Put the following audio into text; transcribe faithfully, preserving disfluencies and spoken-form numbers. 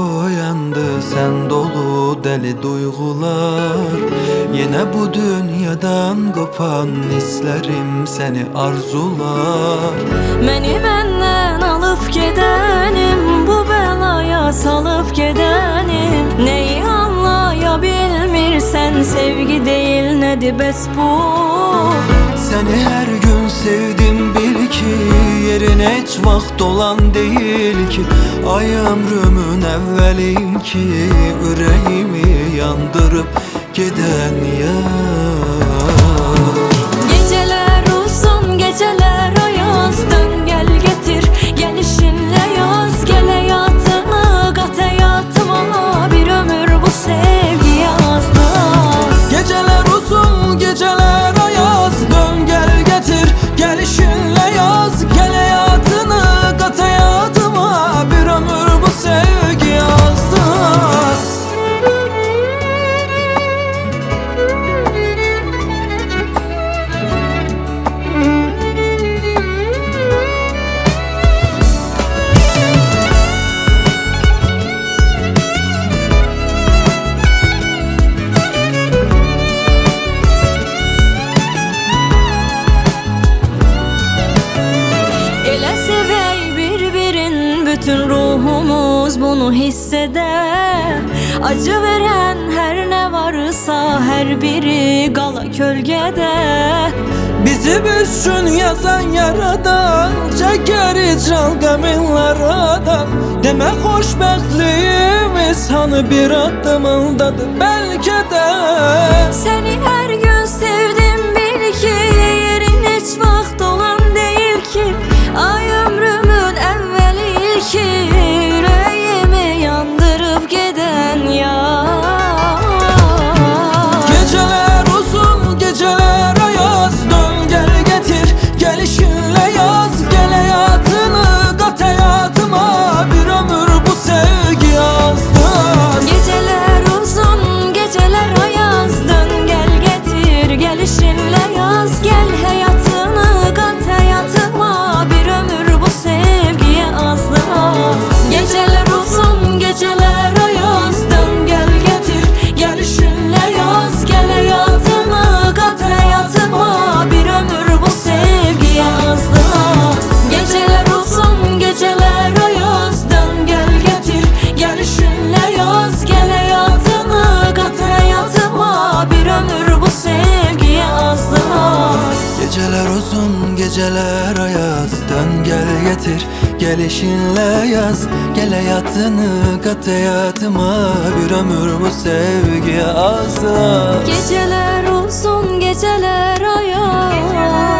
oyandı sen dolu deli duygular. Yine bu dünyadan kopan hislerim seni arzular. Məni məndən alıb gedənim, bu bəlaya salıb gedənim. Neyi anlaya bilmirsən, sevgi deyil nədir bəs bu? Seni her gün sevdim bil ki, yerin hiç vaxt olan değil ki. Ay ömrümün evvelin ki, yüreğimi yandırıp giden yar. Geceler uzun, geceler ayaz, dön gel getir gelişinle yaz. Gel hayatını kat hayatıma, bir ömür bu sevgi yazdı. Geceler uzun, geceler ayaz, dön gel getir gelişinle yaz. Gel hayatını kat hayatıma, bir ömür bu sevgi yazdı. Bütün ruhumuz bunu hisseder. Acı veren her ne varsa her biri kala kölgede. Bizi üçün yazan yaradan, çeker icral qəminlərədən. Demək xoşbəxtliyimiz hanı bir addımındadır belki de. Seni her gün sevdim bil ki, yerin hiç vaxt olan değil ki. Ay ömrümün evveli ki, yüreğimi yandırıp giden ya. Geceler uzun, geceler ayaz, dön gel getir gelişinle yaz. Gel hayatını kat hayatıma, bir ömür bu sevgi yazdı. Geceler uzun, geceler ayaz, dön gel getir gelişinle yaz. Gel hayatını kat hayatıma, bir ömür bu sevgiye azdı. Geceler uzun, geceler ayaz, dön gel getir gelişinle yaz. Gel hayatını kat hayatıma, bir ömür bu sevgiye azdı. Geceler uzun, geceler ayaz, dön gel getir gelişinle yaz. Gel hayatını kat hayatıma, bir ömür bu sevgiye azdı. Geceler uzun, geceler ayaz, dön gel getir gelişinle yaz. Gel hayatını kat hayatıma, bir ömür bu sevgi azdı. Geceler uzun, geceler ayaz.